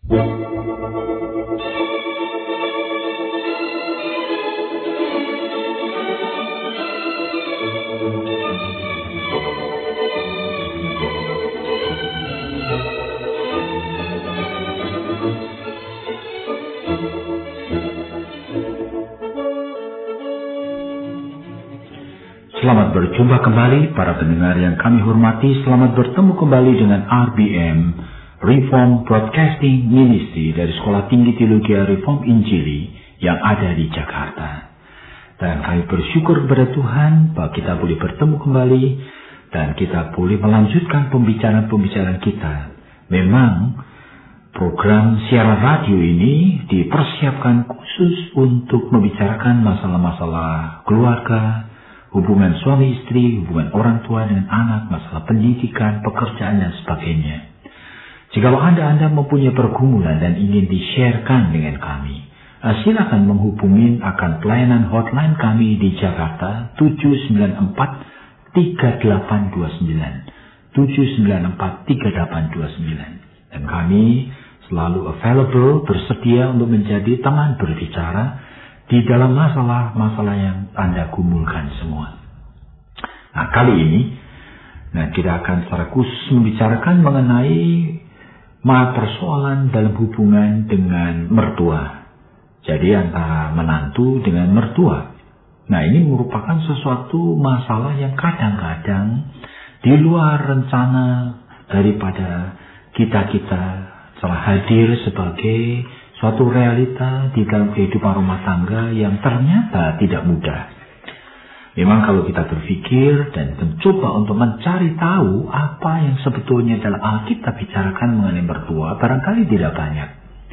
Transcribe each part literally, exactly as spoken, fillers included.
Selamat berjumpa kembali para pendengar yang kami hormati. Selamat bertemu kembali dengan R B M, Reform Broadcasting Ministry dari Sekolah Tinggi Teologi Reform Injili yang ada di Jakarta. Dan kami bersyukur kepada Tuhan bahwa kita boleh bertemu kembali dan kita boleh melanjutkan pembicaraan-pembicaraan kita. Memang program siaran radio ini dipersiapkan khusus untuk membicarakan masalah-masalah keluarga, hubungan suami istri, hubungan orang tua dengan anak, masalah pendidikan, pekerjaan, dan sebagainya. Jikalau Anda-Anda mempunyai pergumulan dan ingin di-sharekan dengan kami, silakan menghubungi akan pelayanan hotline kami di Jakarta tujuh sembilan empat tiga delapan dua sembilan tujuh sembilan empat tiga delapan dua sembilan. Dan kami selalu available, bersedia untuk menjadi teman berbicara di dalam masalah-masalah yang Anda gumulkan semua. Nah, kali ini nah kita akan secara khusus membicarakan mengenai persoalan dalam hubungan dengan mertua. Jadi antara menantu dengan mertua. Nah, ini merupakan sesuatu masalah yang kadang-kadang di luar rencana daripada kita-kita telah hadir sebagai suatu realita di dalam kehidupan rumah tangga yang ternyata tidak mudah. Memang kalau kita berpikir dan mencoba untuk mencari tahu apa yang sebetulnya dalam Alkitab bicarakan mengenai mertua, barangkali tidak banyak.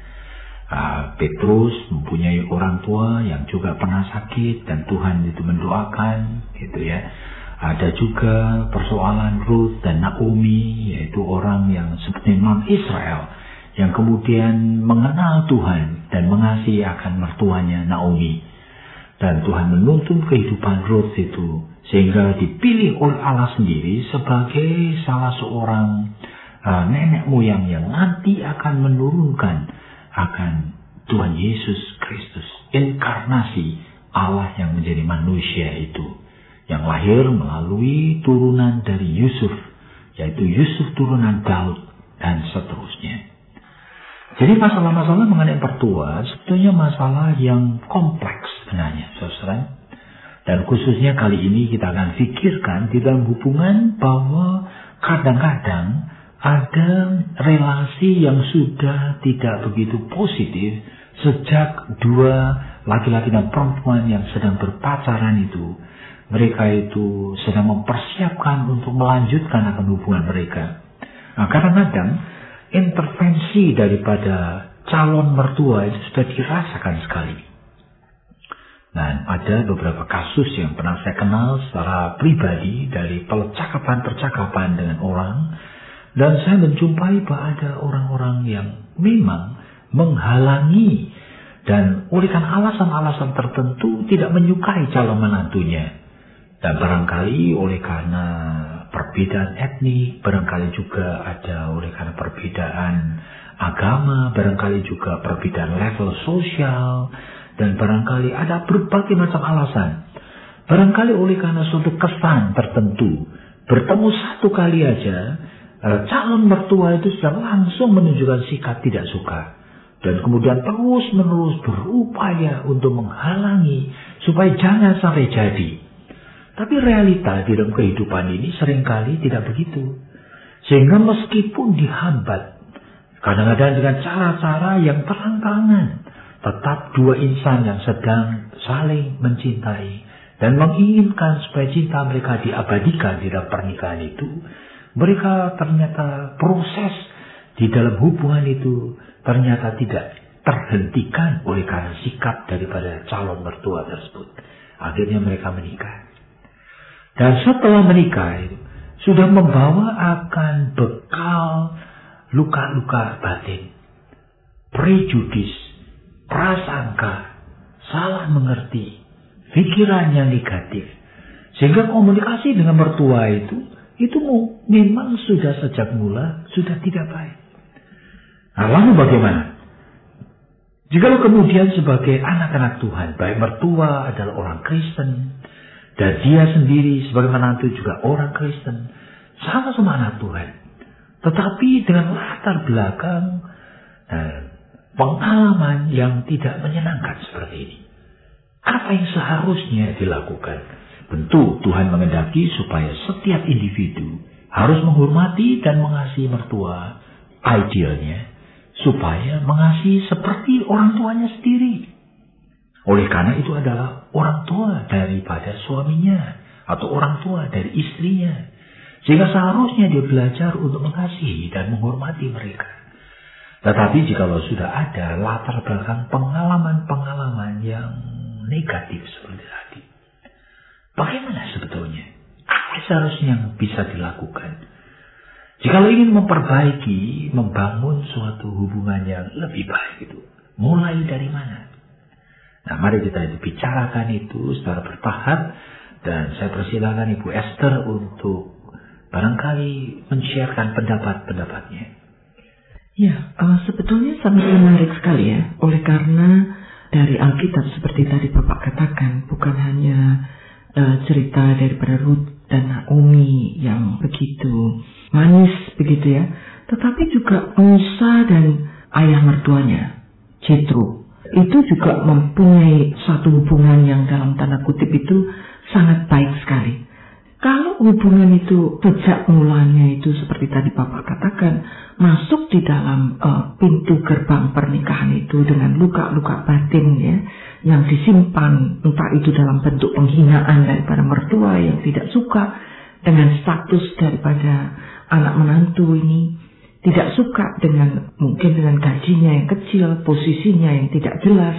Uh, Petrus mempunyai orang tua yang juga pernah sakit dan Tuhan itu mendoakan, gitu ya. Ada juga persoalan Ruth dan Naomi, yaitu orang yang seperti non Israel, yang kemudian mengenal Tuhan dan mengasihi akan mertuanya Naomi. Dan Tuhan menuntun kehidupan Ruth itu sehingga dipilih oleh Allah sendiri sebagai salah seorang uh, nenek moyang yang nanti akan menurunkan akan Tuhan Yesus Kristus, inkarnasi Allah yang menjadi manusia itu, yang lahir melalui turunan dari Yusuf, yaitu Yusuf turunan Daud dan seterusnya. Jadi masalah-masalah mengenai mertua sebetulnya masalah yang kompleks sebenarnya, saudara. Dan khususnya kali ini kita akan pikirkan di dalam hubungan bahwa kadang-kadang ada relasi yang sudah tidak begitu positif sejak dua laki-laki dan perempuan yang sedang berpacaran itu. Mereka itu sedang mempersiapkan untuk melanjutkan akan hubungan mereka. Nah, kadang-kadang intervensi daripada calon mertua itu sudah dirasakan sekali. Dan ada beberapa kasus yang pernah saya kenal secara pribadi dari percakapan-percakapan dengan orang. Dan saya menjumpai bahwa ada orang-orang yang memang menghalangi dan oleh karena alasan-alasan tertentu tidak menyukai calon menantunya. Dan barangkali oleh karena perbedaan etnik, barangkali juga ada oleh karena perbedaan agama, barangkali juga perbedaan level sosial, dan barangkali ada berbagai macam alasan. Barangkali oleh karena suatu kesan tertentu, bertemu satu kali aja, calon mertua itu sudah langsung menunjukkan sikap tidak suka. Dan kemudian terus-menerus berupaya untuk menghalangi supaya jangan sampai jadi. Tapi realita di dalam kehidupan ini seringkali tidak begitu. Sehingga meskipun dihambat, kadang-kadang dengan cara-cara yang terang-terangan, tetap dua insan yang sedang saling mencintai dan menginginkan supaya cinta mereka diabadikan di dalam pernikahan itu, mereka ternyata proses di dalam hubungan itu ternyata tidak terhentikan oleh karena sikap daripada calon mertua tersebut. Akhirnya mereka menikah. Dan setelah menikah itu sudah membawa akan bekal luka-luka batin, prejudis, prasangka, salah mengerti, pikiran yang negatif. Sehingga komunikasi dengan mertua itu, itu memang sudah sejak mula sudah tidak baik. Nah, lalu bagaimana? Jikalau kemudian sebagai anak-anak Tuhan, baik mertua adalah orang Kristen, dan dia sendiri sebagai menantu juga orang Kristen, sama-sama anak Tuhan. Tetapi dengan latar belakang eh, pengalaman yang tidak menyenangkan seperti ini. Apa yang seharusnya dilakukan? Tentu Tuhan mengendaki supaya setiap individu harus menghormati dan mengasihi mertua, idealnya, supaya mengasihi seperti orang tuanya sendiri. Oleh karena itu adalah orang tua daripada suaminya atau orang tua dari istrinya. Sehingga seharusnya dia belajar untuk mengasihi dan menghormati mereka. Tetapi jikalau sudah ada latar belakang pengalaman-pengalaman yang negatif seperti tadi, bagaimana sebetulnya? Apa seharusnya yang bisa dilakukan? Jikalau ingin memperbaiki, membangun suatu hubungan yang lebih baik itu, mulai dari mana? Nah, mari kita bicarakan itu secara bertahap, dan saya persilakan Ibu Esther untuk barangkali men-sharekan pendapat-pendapatnya. Ya, uh, sebetulnya sangat menarik sekali ya, oleh karena dari Alkitab seperti tadi Bapak katakan, bukan hanya uh, cerita daripada Ruth dan Naomi yang begitu manis begitu ya, tetapi juga Musa dan ayah mertuanya, Jethro, itu juga mempunyai satu hubungan yang dalam tanda kutip itu sangat baik sekali. Kalau hubungan itu sejak mulanya itu seperti tadi Bapak katakan, masuk di dalam uh, pintu gerbang pernikahan itu dengan luka-luka batin ya, yang disimpan, entah itu dalam bentuk penghinaan daripada mertua yang tidak suka dengan status daripada anak menantu ini, tidak suka dengan mungkin dengan gajinya yang kecil, posisinya yang tidak jelas,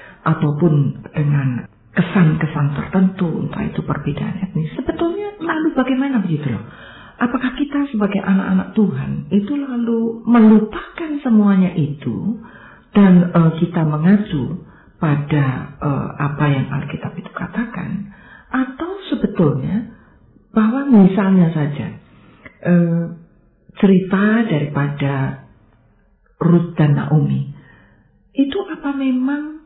ataupun dengan kesan-kesan tertentu, entah itu perbedaan etnis. Sebetulnya lalu bagaimana begitu loh? Apakah kita sebagai anak-anak Tuhan itu lalu melupakan semuanya itu dan uh, kita mengacu pada uh, apa yang Alkitab itu katakan, atau sebetulnya bahwa misalnya saja uh, cerita daripada Ruth dan Naomi itu apa memang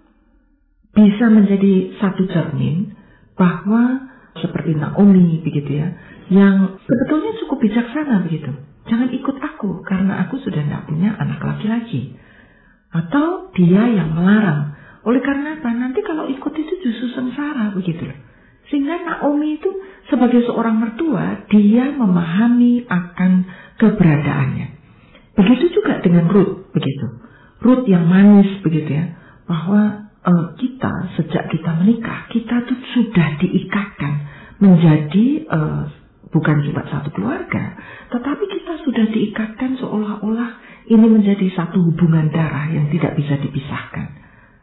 bisa menjadi satu cermin bahwa seperti Naomi begitu ya, yang sebetulnya cukup bijaksana begitu. Jangan ikut aku karena aku sudah tidak punya anak laki-laki. Atau dia yang melarang. Oleh karena apa? Nanti kalau ikut itu justru sengsara begitu loh. Sehingga Naomi itu sebagai seorang mertua, dia memahami akan keberadaannya. Begitu juga dengan Ruth begitu. Ruth yang manis begitu ya, bahwa Uh, kita sejak kita menikah, kita tuh sudah diikatkan menjadi uh, bukan cuma satu keluarga, tetapi kita sudah diikatkan seolah-olah ini menjadi satu hubungan darah yang tidak bisa dipisahkan.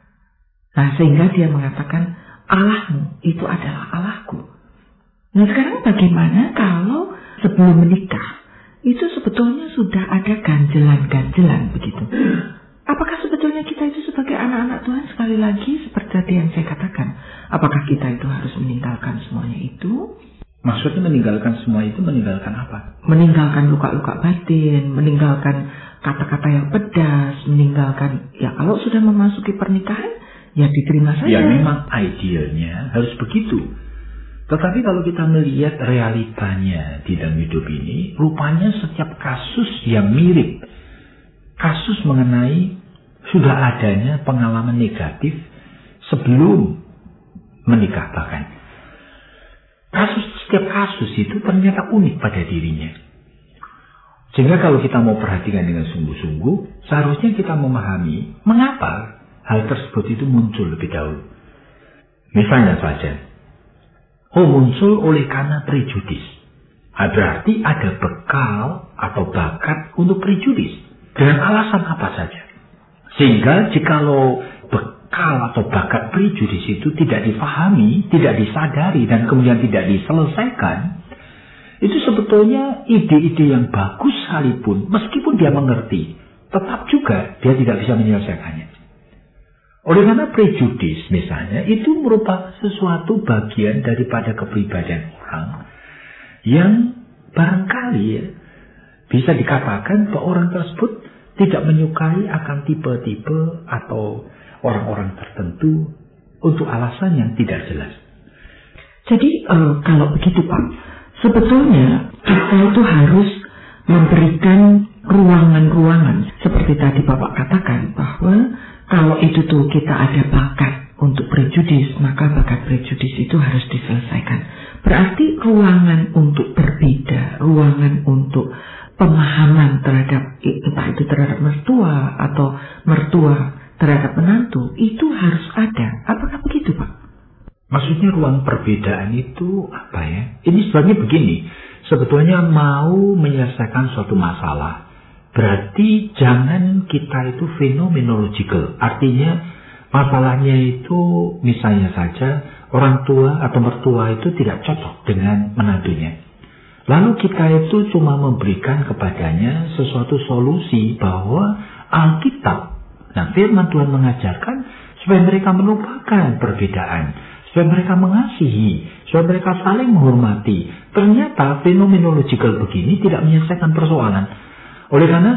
Nah, sehingga dia mengatakan Allahmu itu adalah Allahku. Nah, sekarang bagaimana kalau sebelum menikah itu sebetulnya sudah ada ganjelan-ganjelan begitu? Apakah sebetulnya kita itu sebagai anak-anak Tuhan sekali lagi seperti tadi yang saya katakan, apakah kita itu harus meninggalkan semuanya itu? Maksudnya meninggalkan semua itu meninggalkan apa? Meninggalkan luka-luka batin, meninggalkan kata-kata yang pedas, meninggalkan, ya kalau sudah memasuki pernikahan, ya diterima saja. Ya memang idealnya harus begitu. Tetapi kalau kita melihat realitanya di dalam hidup ini, rupanya setiap kasus yang mirip, kasus mengenai sudah adanya pengalaman negatif sebelum menikah bahkan. Kasus, setiap kasus itu ternyata unik pada dirinya. Sehingga kalau kita mau perhatikan dengan sungguh-sungguh, seharusnya kita memahami mengapa hal tersebut itu muncul lebih dahulu. Misalnya saja, oh muncul oleh karena prejudis. Nah, berarti ada bekal atau bakat untuk prejudis. Dengan alasan apa saja. Sehingga jikalau bekal atau bakat prejudis itu tidak difahami, tidak disadari, dan kemudian tidak diselesaikan, itu sebetulnya ide-ide yang bagus sekalipun, meskipun dia mengerti, tetap juga dia tidak bisa menyelesaikannya. Oleh karena prejudis misalnya, itu merupakan sesuatu bagian daripada kepribadian orang yang barangkali ya, bisa dikatakan bahwa orang tersebut tidak menyukai akan tipe-tipe atau orang-orang tertentu untuk alasan yang tidak jelas. Jadi uh, kalau begitu Pak, sebetulnya kita itu harus memberikan ruangan-ruangan. Seperti tadi Bapak katakan bahwa kalau itu tuh kita ada bakat untuk prejudis, maka bakat prejudis itu harus diselesaikan. Berarti ruangan untuk berbeda, ruangan untuk pemahaman terhadap, entah itu terhadap mertua atau mertua terhadap menantu, itu harus ada. Apakah begitu Pak? Maksudnya ruang perbedaan itu apa ya? Ini sebenarnya begini, sebetulnya mau menyelesaikan suatu masalah, berarti jangan kita itu phenomenological. Artinya masalahnya itu misalnya saja orang tua atau mertua itu tidak cocok dengan menantunya. Lalu kita itu cuma memberikan kepadanya sesuatu solusi bahwa Alkitab, nah firman Tuhan mengajarkan supaya mereka melupakan perbedaan, supaya mereka mengasihi, supaya mereka saling menghormati. Ternyata phenomenological begini tidak menyelesaikan persoalan. Oleh karena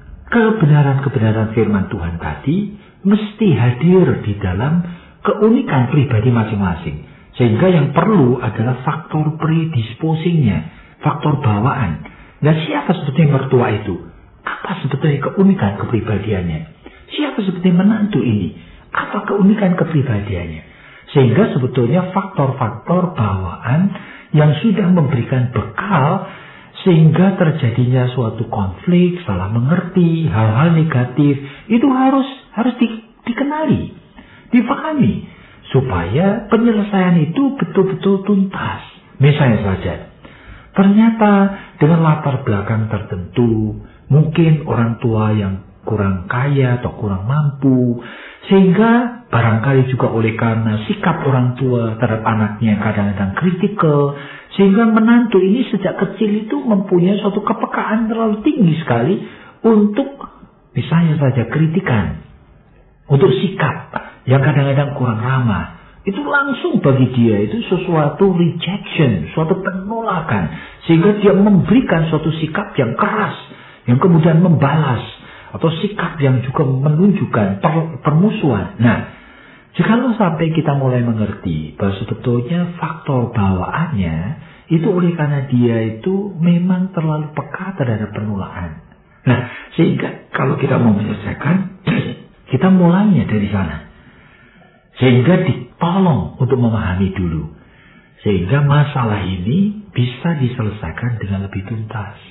kebenaran-kebenaran firman Tuhan tadi mesti hadir di dalam keunikan pribadi masing-masing. Sehingga yang perlu adalah faktor predisposingnya, faktor bawaan. Nah, siapa sebetulnya mertua itu? Apa sebetulnya keunikan kepribadiannya? Siapa sebetulnya menantu ini? Apa keunikan kepribadiannya? Sehingga sebetulnya faktor-faktor bawaan yang sudah memberikan bekal sehingga terjadinya suatu konflik, salah mengerti, hal-hal negatif, itu harus harus di, dikenali, dipahami, supaya penyelesaian itu betul-betul tuntas. Misalnya saja, ternyata dengan latar belakang tertentu, mungkin orang tua yang kurang kaya atau kurang mampu, sehingga barangkali juga oleh karena sikap orang tua terhadap anaknya kadang-kadang kritikal, sehingga menantu ini sejak kecil itu mempunyai suatu kepekaan terlalu tinggi sekali untuk misalnya saja kritikan, untuk sikap yang kadang-kadang kurang ramah. Itu langsung bagi dia itu sesuatu rejection, suatu penolakan. Sehingga dia memberikan suatu sikap yang keras, yang kemudian membalas. Atau sikap yang juga menunjukkan per, permusuhan. Nah, jikalau sampai kita mulai mengerti bahwa sebetulnya faktor bawaannya itu oleh karena dia itu memang terlalu peka terhadap penolakan. Nah, sehingga kalau kita mau menyelesaikan, kita mulainya dari sana. Sehingga ditolong untuk memahami dulu. Sehingga masalah ini bisa diselesaikan dengan lebih tuntas.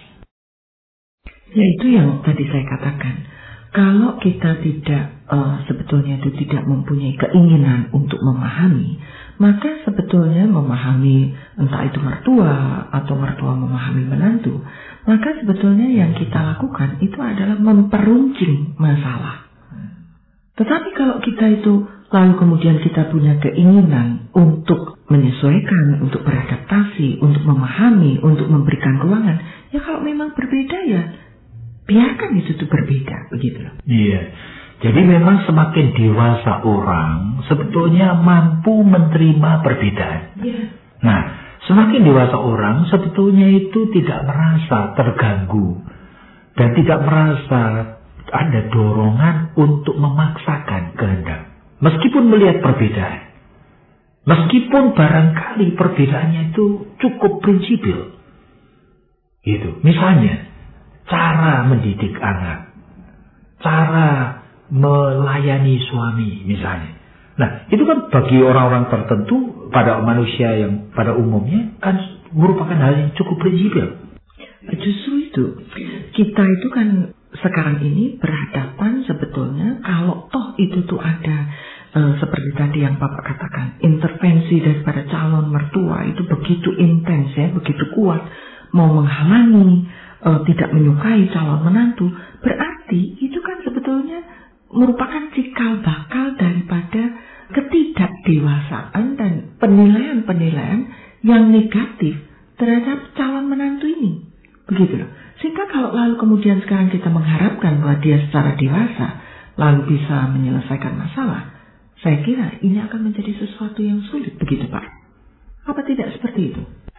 Ya, itu yang tadi saya katakan. Kalau kita tidak uh, sebetulnya itu tidak mempunyai keinginan untuk memahami, maka sebetulnya memahami entah itu mertua atau mertua memahami menantu, maka sebetulnya yang kita lakukan itu adalah memperuncing masalah. Tetapi kalau kita itu lalu kemudian kita punya keinginan untuk menyesuaikan, untuk beradaptasi, untuk memahami, untuk memberikan ruangan, ya kalau memang berbeda ya biarkan itu tuh berbeda, begitu loh. Iya. Jadi memang semakin dewasa orang sebetulnya mampu menerima perbedaan. Iya. Nah, semakin dewasa orang sebetulnya itu tidak merasa terganggu dan tidak merasa ada dorongan untuk memaksakan kehendak. Meskipun melihat perbedaan, meskipun barangkali perbedaannya itu cukup prinsipil, gitu. Misalnya cara mendidik anak, cara melayani suami misalnya. Nah, itu kan bagi orang-orang tertentu, pada manusia yang pada umumnya kan merupakan hal yang cukup prinsipil. Justru itu, kita itu kan sekarang ini berhadapan sebetulnya kalau toh itu tuh ada e, seperti tadi yang Bapak katakan, intervensi daripada calon mertua itu begitu intens ya, begitu kuat, mau menghalangi, e, tidak menyukai calon menantu, berarti itu kan sebetulnya merupakan cikal bakal daripada ketidakdewasaan dan penilaian-penilaian yang negatif terhadap calon menantu ini. Begitu loh. Sehingga kalau lalu kemudian sekarang kita mengharapkan bahwa dia secara dewasa lalu bisa menyelesaikan masalah, saya kira ini akan menjadi sesuatu yang sulit, begitu Pak? Apa tidak seperti itu?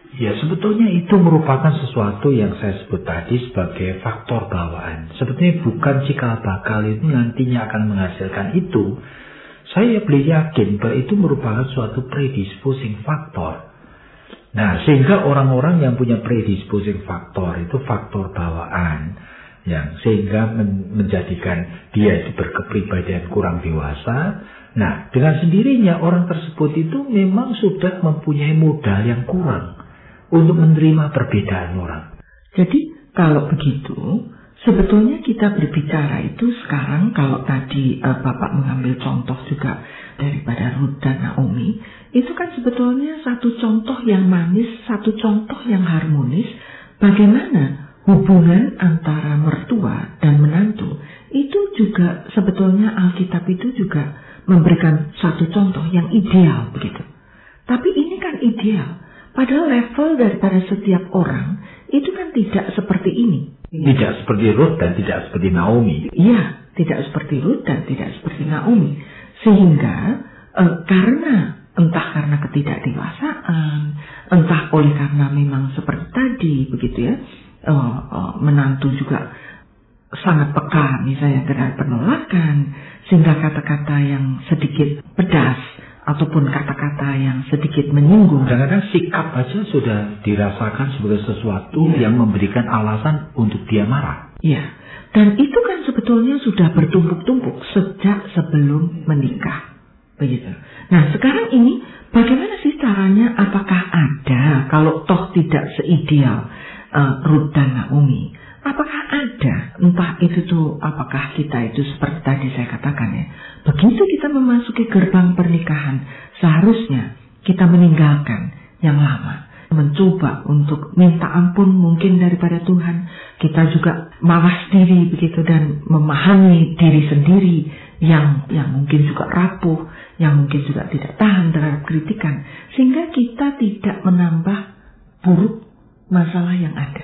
Ya, sebetulnya itu merupakan sesuatu yang saya sebut tadi sebagai faktor bawaan. Sebetulnya bukan cikal bakal itu nantinya akan menghasilkan itu. Saya beli yakin bahwa itu merupakan suatu predisposing faktor. Nah, sehingga orang-orang yang punya predisposing faktor itu faktor bawaan, yang sehingga men- menjadikan dia itu berkepribadian kurang dewasa. Nah, dengan sendirinya orang tersebut itu memang sudah mempunyai modal yang kurang untuk menerima perbedaan orang. Jadi kalau begitu, sebetulnya kita berbicara itu sekarang, kalau tadi uh, Bapak mengambil contoh juga daripada Ruth dan Naomi, itu kan sebetulnya satu contoh yang manis, satu contoh yang harmonis, bagaimana hubungan antara mertua dan menantu. Itu juga sebetulnya Alkitab itu juga memberikan satu contoh yang ideal begitu. Tapi ini kan ideal. Padahal level daripada setiap orang itu kan tidak seperti ini. Tidak seperti Ruth dan tidak seperti Naomi. Iya, tidak seperti Ruth dan tidak seperti Naomi. Sehingga eh, karena entah karena ketidakdewasaan, entah oleh karena memang seperti tadi begitu ya, eh, eh, menantu juga sangat peka misalnya terhadap penolakan, sehingga kata-kata yang sedikit pedas ataupun kata-kata yang sedikit menyinggung. Kadang-kadang sikap aja sudah dirasakan sebagai sesuatu ya, yang memberikan alasan untuk dia marah. Iya, dan itu kan sebetulnya sudah bertumpuk-tumpuk sejak sebelum menikah. Begitu. Nah, sekarang ini bagaimana sih caranya? Apakah ada, kalau toh tidak seideal uh, Ruth dan Naomi, apakah ada, entah itu tuh, apakah kita itu seperti tadi saya katakan ya, begitu kita memasuki gerbang pernikahan, seharusnya kita meninggalkan yang lama, mencoba untuk minta ampun mungkin daripada Tuhan, kita juga mawas diri begitu dan memahami diri sendiri yang yang mungkin juga rapuh, yang mungkin juga tidak tahan terhadap kritikan, sehingga kita tidak menambah buruk masalah yang ada.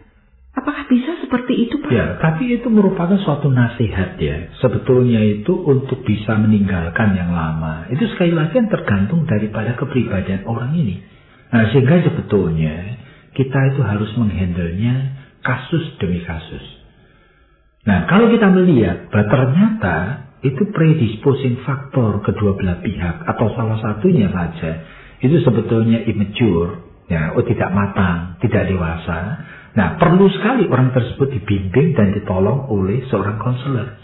Apakah bisa seperti itu, Pak? Ya, tapi itu merupakan suatu nasihat ya. Sebetulnya itu untuk bisa meninggalkan yang lama. Itu sekali lagi yang tergantung daripada kepribadian orang ini. Nah, sehingga sebetulnya kita itu harus menghandlenya kasus demi kasus. Nah, kalau kita melihat bahwa ternyata itu predisposing faktor kedua belah pihak atau salah satunya saja itu sebetulnya immature, ya, oh tidak matang, tidak dewasa. Nah, perlu sekali orang tersebut dibimbing dan ditolong oleh seorang konselor.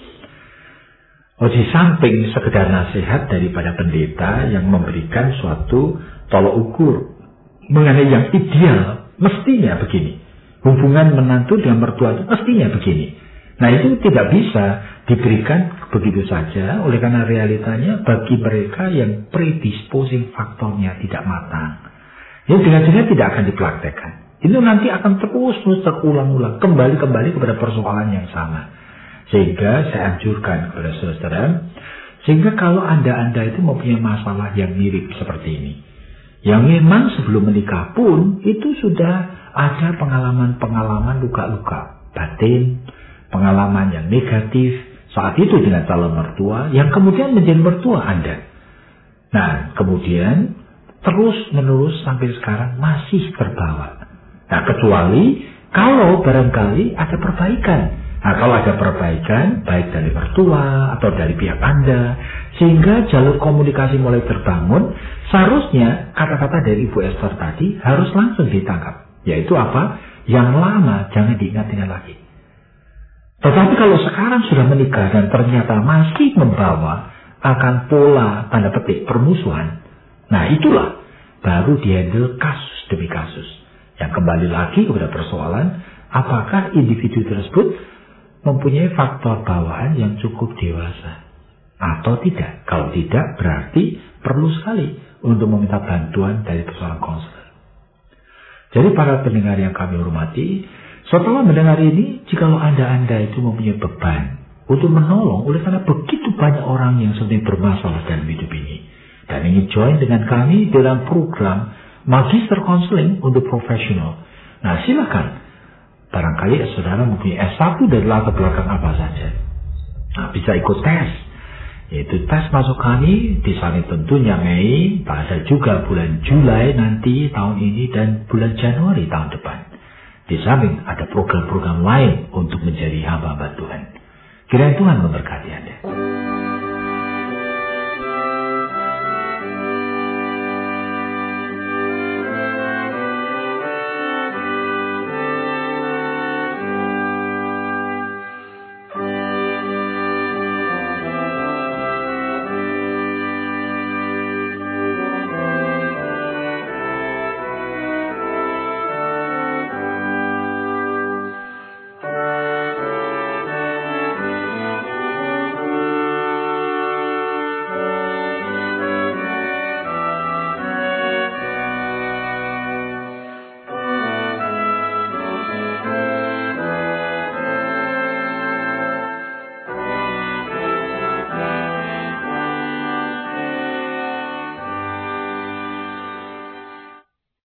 Oh, di samping sekedar nasihat daripada pendeta yang memberikan suatu tolok ukur mengenai yang ideal, mestinya begini. Hubungan menantu dengan mertua itu mestinya begini. Nah, itu tidak bisa diberikan begitu saja, oleh karena realitanya bagi mereka yang predisposing faktornya tidak matang, yang dengan jelas tidak akan dipraktekkan. Itu nanti akan terus-terus terulang-ulang, kembali-kembali kepada persoalan yang sama. Sehingga saya anjurkan kepada saudara, sehingga kalau anda-anda itu mempunyai masalah yang mirip seperti ini, yang memang sebelum menikah pun itu sudah ada pengalaman-pengalaman luka-luka batin, pengalaman yang negatif saat itu dengan calon mertua, yang kemudian menjadi mertua anda. Nah, kemudian terus-menerus sampai sekarang masih terbawa. Nah, kecuali kalau barangkali ada perbaikan. Nah, kalau ada perbaikan, baik dari mertua atau dari pihak Anda, sehingga jalur komunikasi mulai terbangun, seharusnya kata-kata dari Ibu Esther tadi harus langsung ditangkap. Yaitu apa? Yang lama jangan diingat-ingat lagi. Tetapi kalau sekarang sudah menikah dan ternyata masih membawa akan pola tanda petik permusuhan, nah itulah baru dihandle kasus demi kasus. Yang kembali lagi kepada persoalan, apakah individu tersebut mempunyai faktor bawaan yang cukup dewasa atau tidak? Kalau tidak, berarti perlu sekali untuk meminta bantuan dari persoalan konselor. Jadi para pendengar yang kami hormati, setelah mendengar ini, jikalau anda-anda itu mempunyai beban untuk menolong, oleh karena begitu banyak orang yang sedang bermasalah dalam hidup ini, dan ingin join dengan kami dalam program Magister Counseling untuk profesional. Nah, silakan. Barangkali saudara mempunyai S satu dari latar belakang apa saja. Nah, bisa ikut tes. Yaitu tes masuk kami di samping tentunya Mei, ada juga bulan Juli nanti tahun ini dan bulan Januari tahun depan. Di samping ada program-program lain untuk menjadi hamba-hamba Tuhan. Kiranya Tuhan memberkati Anda.